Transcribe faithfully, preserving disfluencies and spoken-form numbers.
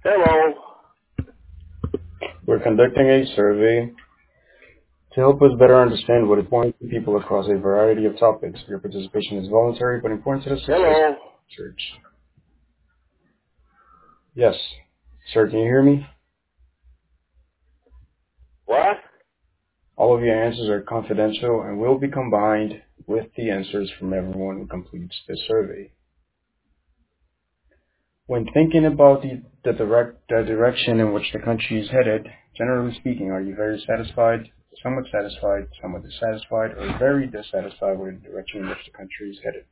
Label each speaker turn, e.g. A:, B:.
A: Hello.
B: We're conducting a survey to help us better understand what is important to people across a variety of topics. Your participation is voluntary but important to the success
A: Hello.
B: of research. Yes. Sir, can you hear me?
A: What?
B: All of your answers are confidential and will be combined with the answers from everyone who completes this survey. When thinking about the, the, direct, the direction in which the country is headed, generally speaking, are you very satisfied, somewhat satisfied, somewhat dissatisfied, or very dissatisfied with the direction in which the country is headed?